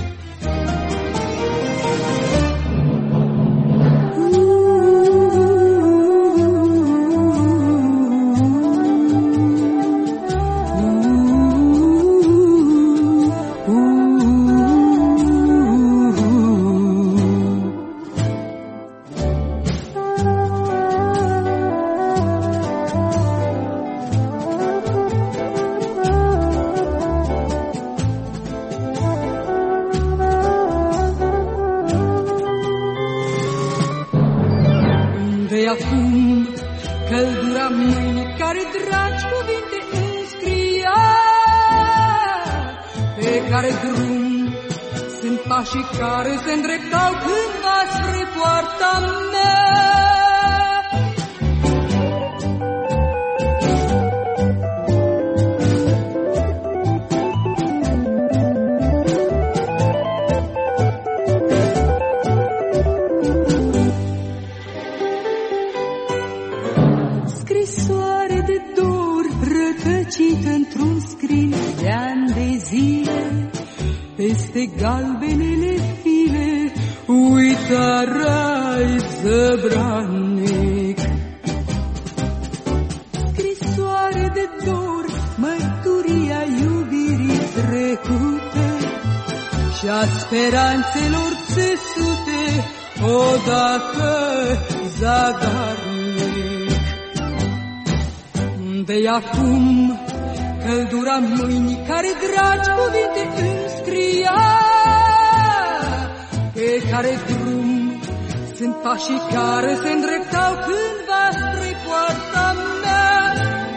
Acum căldura mâinii care dragi cuvinte înscria. Pe care drum sunt pașii care se îndreptau cândva spre poarta mea. Într-un scris de ani de zile, peste galbenele file, uitarea-i zăbranic. Scrisoare de dor, mărturia iubirii trecute și-a speranțelor țesute, odată zadarnic. De acum căldura mâinii care dragi cuvinte înscria. Pe care drum sunt pașii care se îndreptau cândva spre poarta mea.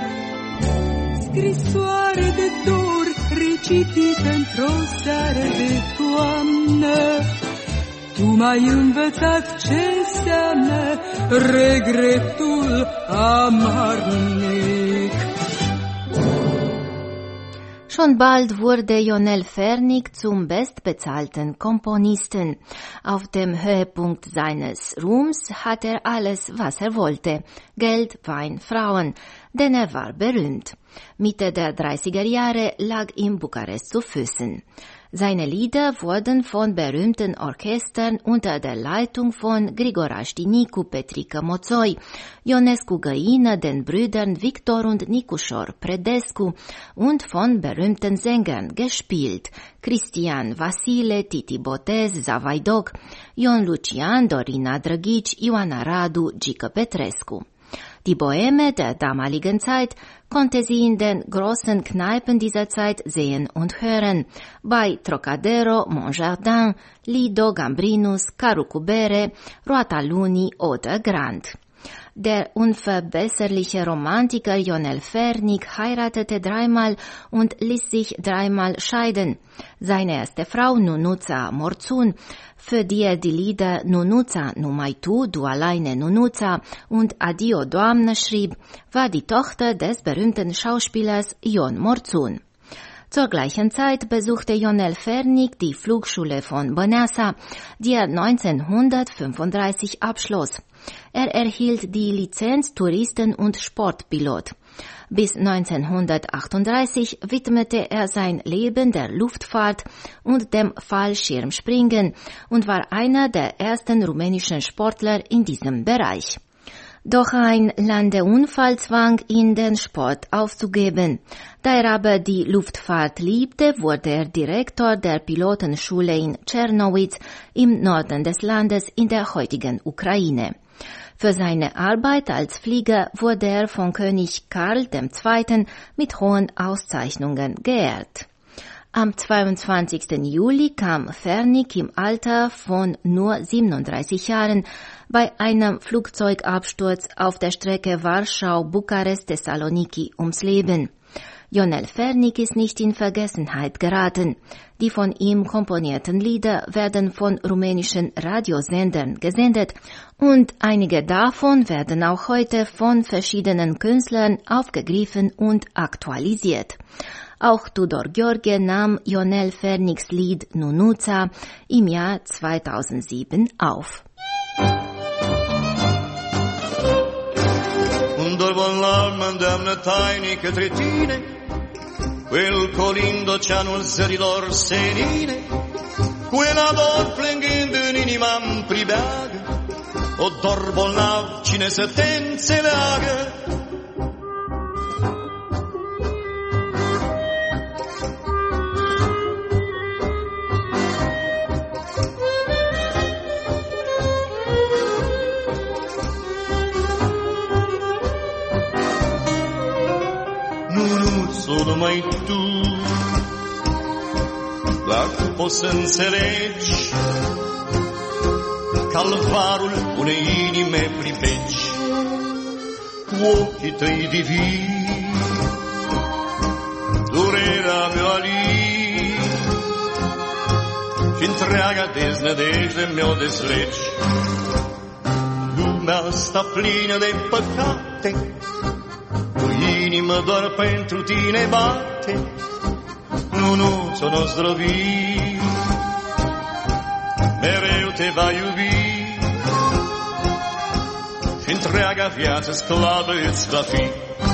Scrisoare de dor recitită într-o seară de toamnă. Tu m-ai învățat ce înseamnă regretul amarnic.
Schon bald wurde Ionel Fernig zum bestbezahlten Komponisten. Auf dem Höhepunkt seines Ruhms hat er alles, was er wollte. Geld, Wein, Frauen, denn er war berühmt. Mitte der dreißiger Jahre lag ihm Bukarest zu Füßen. Seine Lieder wurden von berühmten Orchestern unter der Leitung von Grigoraș Dinicu, Petrică Moțoi, Ionescu Găină, den Brüdern Victor und Nicușor Predescu und von berühmten Sängern gespielt, Cristian Vasile, Titi Botez, Zavaidoc, Ion Lucian, Dorina Drăghici, Ioana Radu, Gică Petrescu. Die Boheme der damaligen Zeit konnte sie in den großen Kneipen dieser Zeit sehen und hören, bei Trocadero, Monjardin, Lido, Gambrinus, Carucubere, Roata Luni oder Grand. Der unverbesserliche Romantiker Ionel Fernig heiratete dreimal und ließ sich dreimal scheiden. Seine erste Frau, Nunuța Morțun, für die er die Lieder Nunuța, numai tu, du alleine Nunuța und Adio Doamnă schrieb, war die Tochter des berühmten Schauspielers Ion Morțun. Zur gleichen Zeit besuchte Ionel Fernig die Flugschule von Băneasa, die er neunzehnhundertfünfunddreißig abschloss. Er erhielt die Lizenz Touristen- und Sportpilot. Bis neunzehnhundertachtunddreißig widmete er sein Leben der Luftfahrt und dem Fallschirmspringen und war einer der ersten rumänischen Sportler in diesem Bereich. Doch ein Landeunfall zwang ihn, den Sport aufzugeben. Da er aber die Luftfahrt liebte, wurde er Direktor der Pilotenschule in Czernowitz im Norden des Landes in der heutigen Ukraine. Für seine Arbeit als Flieger wurde er von König Karl der Zweite mit hohen Auszeichnungen geehrt. Am zweiundzwanzigsten Juli kam Fernig im Alter von nur siebenunddreißig Jahren bei einem Flugzeugabsturz auf der Strecke Warschau-Bukarest-Thessaloniki ums Leben. Ionel Fernik ist nicht in Vergessenheit geraten. Die von ihm komponierten Lieder werden von rumänischen Radiosendern gesendet und einige davon werden auch heute von verschiedenen Künstlern aufgegriffen und aktualisiert. Auch Tudor Gheorghe nahm Ionel Ferniks Lied Nunuța im Jahr zweitausendsieben auf.
Un dor bolnav mă îndeamnă tainic către tine, quel colind oceanul zărilor senine, quel ador plângând în inima-mi pribeagă, o dor bolnav cine să te înțeleagă. Nu numai tu, dacă poți să înțelegi calvarul unei inime privegi, cu ochii tăi divini, durerea mea alii și întreaga deznădejde mi-o deslegi. Lumea asta plină de păcate, inima doar pentru tine bate, nu, nu ți-o zdrobi, mereu te va iubi și întreaga viață sclavă îți va fi.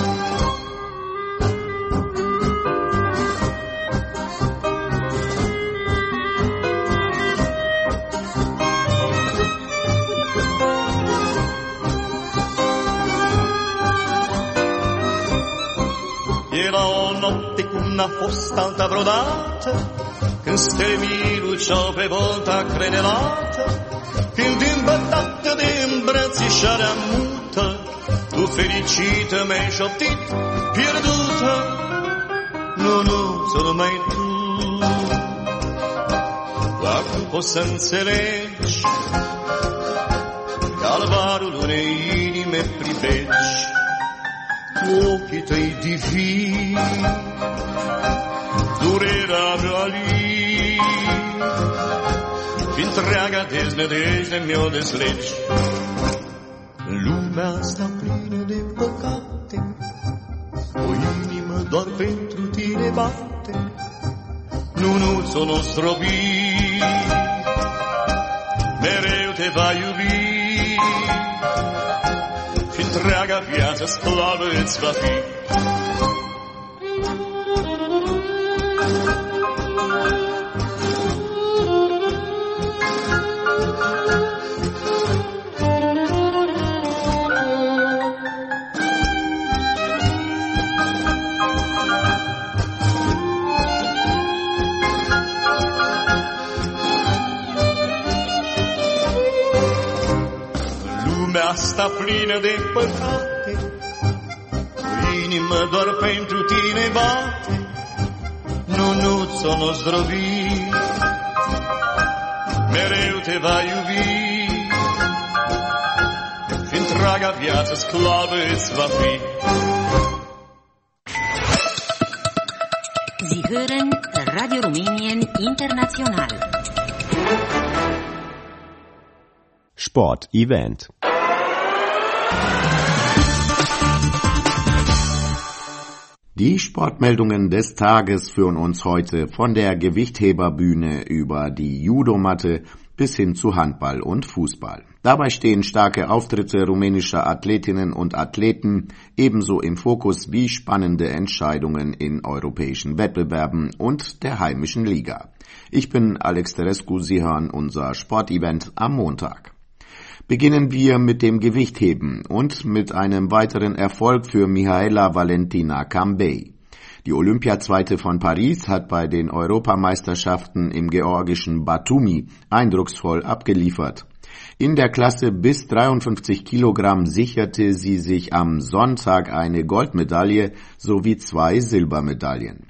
N-a fost alta vreodată, când stelii luceau pe volta crenelată, când îmbătată de îmbrățișarea mută, tu fericită mi-ai șoptit, pierdută. Nu, nu, să numai tu, dacă poți să înțelegi calvarul unei inime privegi, cu ochii tăi divini, durerea mea alii și întreaga deznădejde mi-o deslegi. Lumea asta plină de păcate, o inimă doar pentru tine bate, nu, nu ți-o zdrobi, mereu te va iubi și întreaga viață sclavă îți va fi. Asta plină de păcate, inima doar pentru tine bate, nu, nu ți-o zdrobi, mereu te va iubi și întreaga viață sclavă îți va fi.
Sie hören Radio Rumänien International.
Sport Event. Die Sportmeldungen des Tages führen uns heute von der Gewichtheberbühne über die Judomatte bis hin zu Handball und Fußball. Dabei stehen starke Auftritte rumänischer Athletinnen und Athleten ebenso im Fokus wie spannende Entscheidungen in europäischen Wettbewerben und der heimischen Liga. Ich bin Alex Terescu, Sie hören unser Sportevent am Montag. Beginnen wir mit dem Gewichtheben und mit einem weiteren Erfolg für Mihaela Valentina Cambei. Die Olympiazweite von Paris hat bei den Europameisterschaften im georgischen Batumi eindrucksvoll abgeliefert. In der Klasse bis dreiundfünfzig Kilogramm sicherte sie sich am Sonntag eine Goldmedaille sowie zwei Silbermedaillen.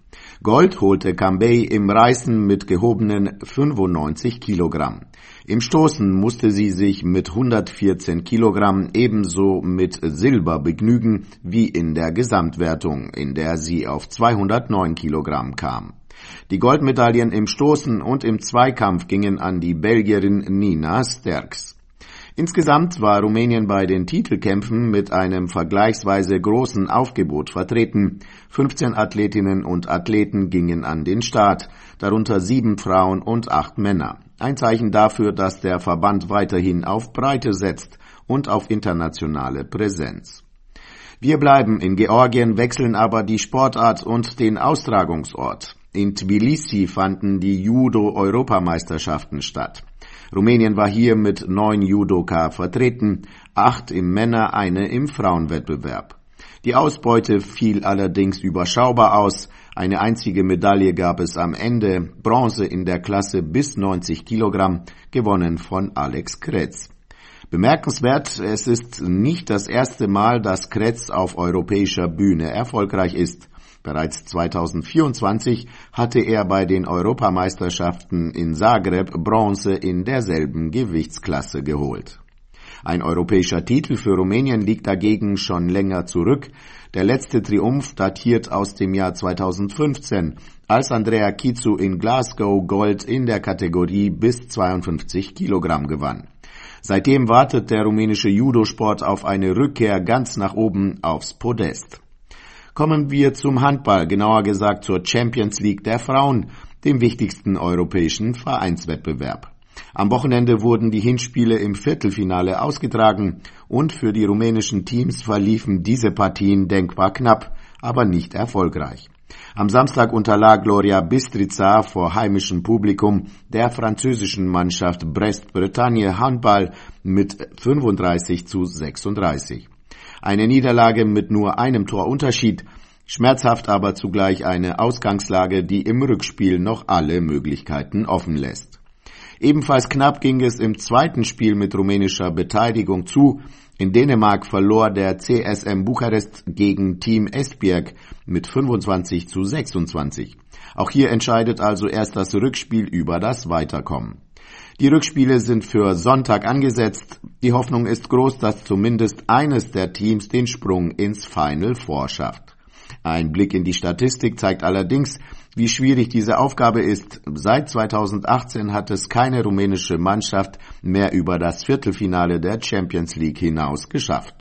Gold holte Cambay im Reißen mit gehobenen fünfundneunzig Kilogramm. Im Stoßen musste sie sich mit hundertvierzehn Kilogramm ebenso mit Silber begnügen wie in der Gesamtwertung, in der sie auf zweihundertneun Kilogramm kam. Die Goldmedaillen im Stoßen und im Zweikampf gingen an die Belgierin Nina Sterckx. Insgesamt war Rumänien bei den Titelkämpfen mit einem vergleichsweise großen Aufgebot vertreten. fünfzehn Athletinnen und Athleten gingen an den Start, darunter sieben Frauen und acht Männer. Ein Zeichen dafür, dass der Verband weiterhin auf Breite setzt und auf internationale Präsenz. Wir bleiben in Georgien, wechseln aber die Sportart und den Austragungsort. In Tbilisi fanden die Judo-Europameisterschaften statt. Rumänien war hier mit neun Judoka vertreten, acht im Männer-, eine im Frauenwettbewerb. Die Ausbeute fiel allerdings überschaubar aus. Eine einzige Medaille gab es am Ende, Bronze in der Klasse bis neunzig Kilogramm, gewonnen von Alex Kretz. Bemerkenswert, es ist nicht das erste Mal, dass Kretz auf europäischer Bühne erfolgreich ist. Bereits zweitausendvierundzwanzig hatte er bei den Europameisterschaften in Zagreb Bronze in derselben Gewichtsklasse geholt. Ein europäischer Titel für Rumänien liegt dagegen schon länger zurück. Der letzte Triumph datiert aus dem Jahr zweitausendfünfzehn, als Andreea Chițu in Glasgow Gold in der Kategorie bis zweiundfünfzig Kilogramm gewann. Seitdem wartet der rumänische Judosport auf eine Rückkehr ganz nach oben aufs Podest. Kommen wir zum Handball, genauer gesagt zur Champions League der Frauen, dem wichtigsten europäischen Vereinswettbewerb. Am Wochenende wurden die Hinspiele im Viertelfinale ausgetragen und für die rumänischen Teams verliefen diese Partien denkbar knapp, aber nicht erfolgreich. Am Samstag unterlag Gloria Bistrița vor heimischem Publikum der französischen Mannschaft Brest-Bretagne Handball mit fünfunddreißig zu sechsunddreißig. Eine Niederlage mit nur einem Torunterschied, schmerzhaft aber zugleich eine Ausgangslage, die im Rückspiel noch alle Möglichkeiten offen lässt. Ebenfalls knapp ging es im zweiten Spiel mit rumänischer Beteiligung zu. In Dänemark verlor der C S M Bukarest gegen Team Esbjerg mit fünfundzwanzig zu sechsundzwanzig. Auch hier entscheidet also erst das Rückspiel über das Weiterkommen. Die Rückspiele sind für Sonntag angesetzt. Die Hoffnung ist groß, dass zumindest eines der Teams den Sprung ins Final Four schafft. Ein Blick in die Statistik zeigt allerdings, wie schwierig diese Aufgabe ist. Seit zweitausendachtzehn hat es keine rumänische Mannschaft mehr über das Viertelfinale der Champions League hinaus geschafft.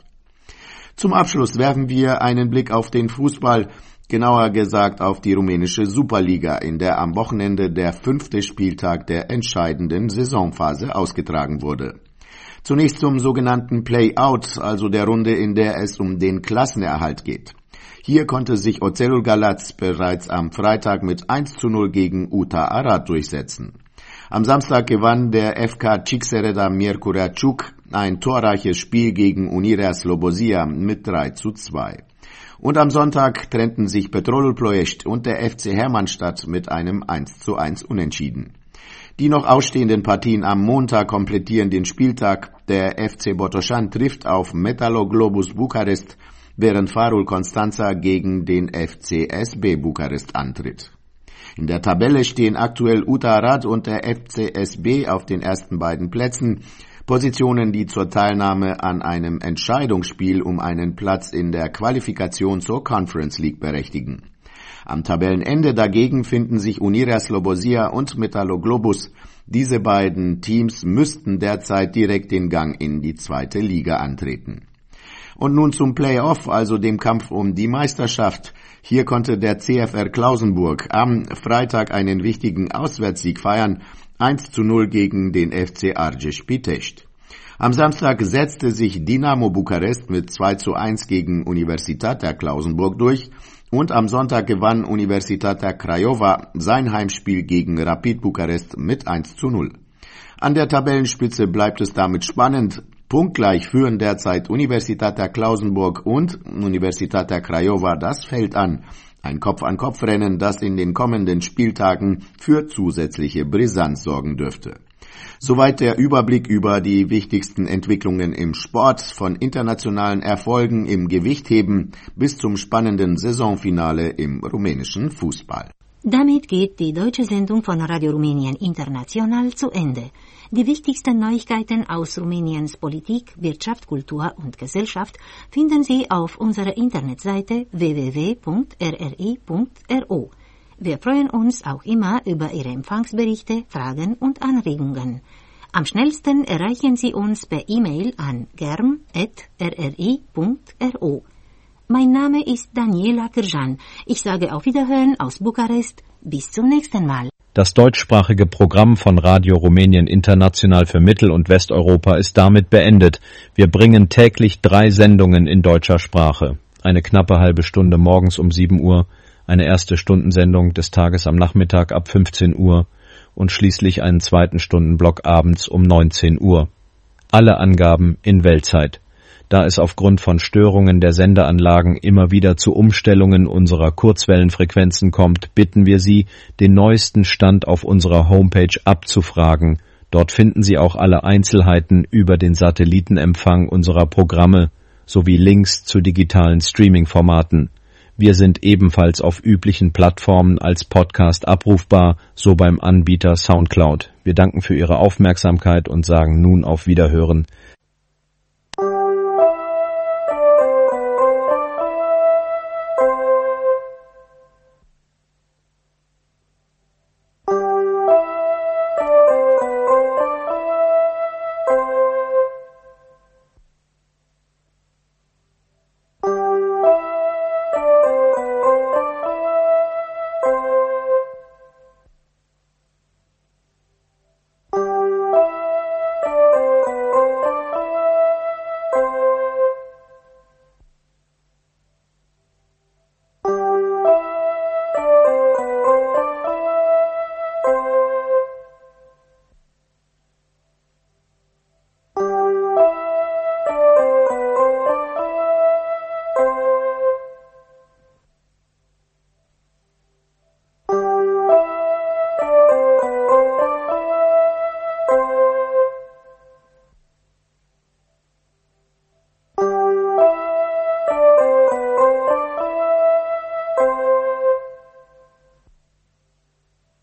Zum Abschluss werfen wir einen Blick auf den Fußball, genauer gesagt auf die rumänische Superliga, in der am Wochenende der fünfte Spieltag der entscheidenden Saisonphase ausgetragen wurde. Zunächst zum sogenannten Play-Out, also der Runde, in der es um den Klassenerhalt geht. Hier konnte sich Oțelul Galați bereits am Freitag mit eins zu null gegen Uta Arad durchsetzen. Am Samstag gewann der F K Csíkszereda Miercurea Ciuc ein torreiches Spiel gegen Unirea Slobozia mit drei zu zwei. Und am Sonntag trennten sich Petrolul Ploiești und der F C Hermannstadt mit einem eins zu eins Unentschieden. Die noch ausstehenden Partien am Montag komplettieren den Spieltag. Der F C Botoșani trifft auf Metaloglobus Bukarest, während Farul Constanța gegen den F C S B Bukarest antritt. In der Tabelle stehen aktuell Uta Arad und der F C S B auf den ersten beiden Plätzen, Positionen, die zur Teilnahme an einem Entscheidungsspiel um einen Platz in der Qualifikation zur Conference League berechtigen. Am Tabellenende dagegen finden sich Unirea Slobozia und Metaloglobus. Diese beiden Teams müssten derzeit direkt den Gang in die zweite Liga antreten. Und nun zum Play-Off, also dem Kampf um die Meisterschaft. Hier konnte der C F R Klausenburg am Freitag einen wichtigen Auswärtssieg feiern, eins zu null gegen den F C Argeș Pitești. Am Samstag setzte sich Dinamo Bukarest mit zwei zu eins gegen Universitatea Klausenburg durch und am Sonntag gewann Universitatea Craiova sein Heimspiel gegen Rapid Bukarest mit eins zu null. An der Tabellenspitze bleibt es damit spannend. Punktgleich führen derzeit Universitatea Klausenburg und Universitatea Craiova das Feld an. Ein Kopf-an-Kopf-Rennen, das in den kommenden Spieltagen für zusätzliche Brisanz sorgen dürfte. Soweit der Überblick über die wichtigsten Entwicklungen im Sport, von internationalen Erfolgen im Gewichtheben bis zum spannenden Saisonfinale im rumänischen Fußball.
Damit geht die deutsche Sendung von Radio Rumänien International zu Ende. Die wichtigsten Neuigkeiten aus Rumäniens Politik, Wirtschaft, Kultur und Gesellschaft finden Sie auf unserer Internetseite w w w punkt r r i punkt r o. Wir freuen uns auch immer über Ihre Empfangsberichte, Fragen und Anregungen. Am schnellsten erreichen Sie uns per E-Mail an germ at r r i punkt r o. Mein Name ist Daniela Kirjan. Ich sage auf Wiederhören aus Bukarest. Bis zum nächsten Mal.
Das deutschsprachige Programm von Radio Rumänien International für Mittel- und Westeuropa ist damit beendet. Wir bringen täglich drei Sendungen in deutscher Sprache. Eine knappe halbe Stunde morgens um sieben Uhr, eine erste Stundensendung des Tages am Nachmittag ab fünfzehn Uhr und schließlich einen zweiten Stundenblock abends um neunzehn Uhr. Alle Angaben in Weltzeit. Da es aufgrund von Störungen der Sendeanlagen immer wieder zu Umstellungen unserer Kurzwellenfrequenzen kommt, bitten wir Sie, den neuesten Stand auf unserer Homepage abzufragen. Dort finden Sie auch alle Einzelheiten über den Satellitenempfang unserer Programme sowie Links zu digitalen Streaming-Formaten. Wir sind ebenfalls auf üblichen Plattformen als Podcast abrufbar, so beim Anbieter Soundcloud. Wir danken für Ihre Aufmerksamkeit und sagen nun auf Wiederhören.